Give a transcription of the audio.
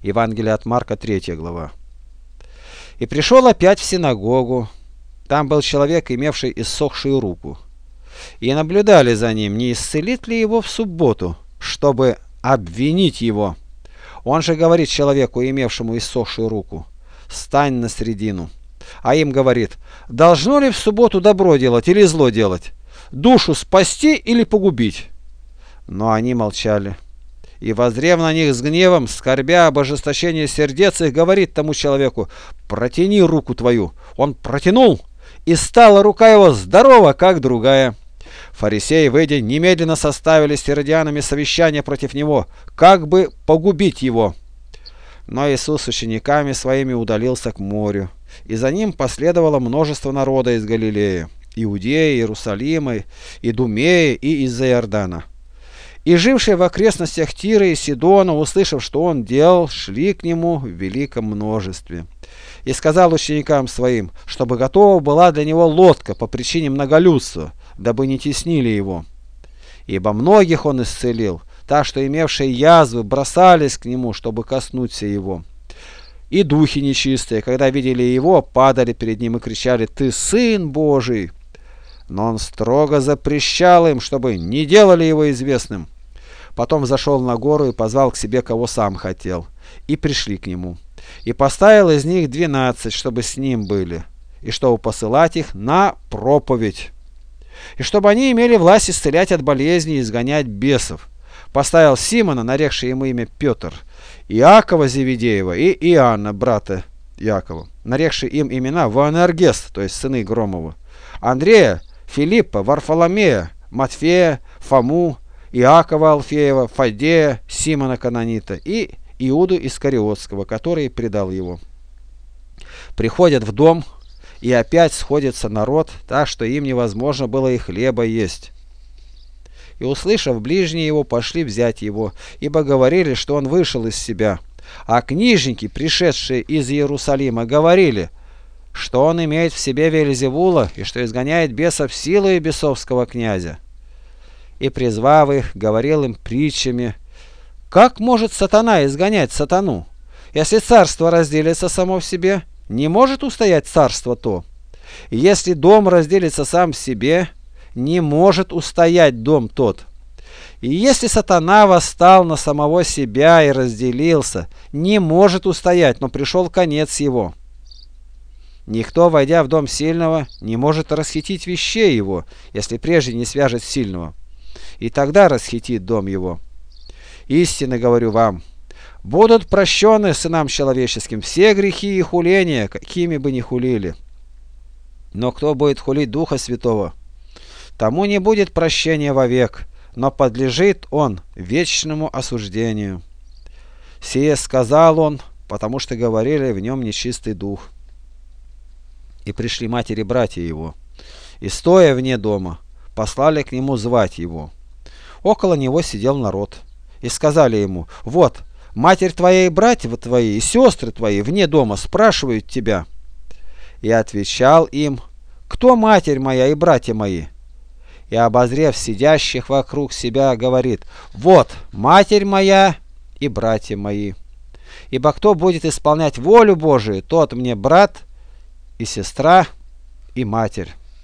Евангелие от Марка, 3 глава. И пришел опять в синагогу. Там был человек, имевший иссохшую руку. И наблюдали за ним, не исцелит ли его в субботу, чтобы обвинить его. Он же говорит человеку, имевшему иссохшую руку: «Стань на средину». А им говорит: «Должно ли в субботу добро делать или зло делать? Душу спасти или погубить?» Но они молчали. И, воззрев на них с гневом, скорбя об ожесточении сердец их, говорит тому человеку: «Протяни руку твою». Он протянул, и стала рука его здорова, как другая. Фарисеи, выйдя, немедленно составили с иродианами совещание против него, как бы погубить его. Но Иисус с учениками своими удалился к морю, и за ним последовало множество народа из Галилеи, Иудеи, Иерусалима, Идумеи и из-за Иордана. И жившие в окрестностях Тира и Сидона, услышав, что он делал, шли к нему в великом множестве. И сказал ученикам своим, чтобы готова была для него лодка по причине многолюдства, дабы не теснили его. Ибо многих он исцелил, так что имевшие язвы бросались к нему, чтобы коснуться его. И духи нечистые, когда видели его, падали перед ним и кричали: «Ты Сын Божий!» Но он строго запрещал им, чтобы не делали его известным. Потом зашел на гору и позвал к себе, кого сам хотел, и пришли к нему. И поставил из них 12, чтобы с ним были, и чтобы посылать их на проповедь, и чтобы они имели власть исцелять от болезней и изгонять бесов. Поставил Симона, нарекший ему имя Петр, Иакова Зеведеева и Иоанна, брата Иакова, нарекший им имена Ваанергес, то есть сыны Громовы, Андрея, Филиппа, Варфоломея, Матфея, Фому, Иакова Алфеева, Фаддея, Симона Канонита и Иуду Искариотского, который предал его. Приходят в дом, и опять сходится народ, так что им невозможно было и хлеба есть. И, услышав, ближние его пошли взять его, ибо говорили, что он вышел из себя. А книжники, пришедшие из Иерусалима, говорили, что он имеет в себе Вельзевула и что изгоняет бесов силой бесовского князя. И, призвав их, говорил им притчами: «Как может сатана изгонять сатану? Если царство разделится само в себе, не может устоять царство то. И если дом разделится сам в себе, не может устоять дом тот. И если сатана восстал на самого себя и разделился, не может устоять, но пришел конец его. Никто, войдя в дом сильного, не может расхитить вещей его, если прежде не свяжет сильного, и тогда расхитит дом его. Истинно говорю вам, будут прощены сынам человеческим все грехи и хуления, какими бы ни хулили. Но кто будет хулить Духа Святого, тому не будет прощения вовек, но подлежит он вечному осуждению. Сие сказал он, потому что говорили в нем нечистый дух. И пришли матери и братья его, и, стоя вне дома, послали к нему звать его. Около него сидел народ, и сказали ему: «Вот, матерь твоя и братья твои, и сестры твои вне дома спрашивают тебя». И отвечал им: «Кто матерь моя и братья мои?» И, обозрев сидящих вокруг себя, говорит: «Вот матерь моя и братья мои. Ибо кто будет исполнять волю Божию, тот мне брат и сестра и матерь».